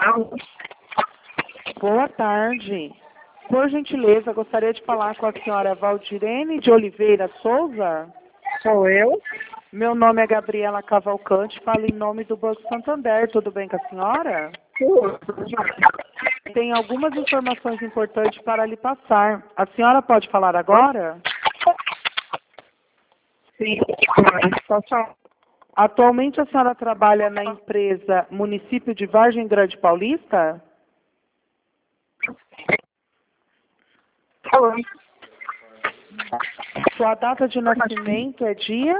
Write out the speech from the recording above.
Boa tarde. Por gentileza, gostaria de falar com a senhora Valdirene de Oliveira Souza. Sou eu? Meu nome é Gabriela Cavalcante, falo em nome do Banco Santander. Tudo bem com a senhora? Tem algumas informações importantes para lhe passar. A senhora pode falar agora? Sim. Pode falar. Atualmente a senhora trabalha na empresa Município de Vargem Grande Paulista? Falando. Sua data de nascimento é dia?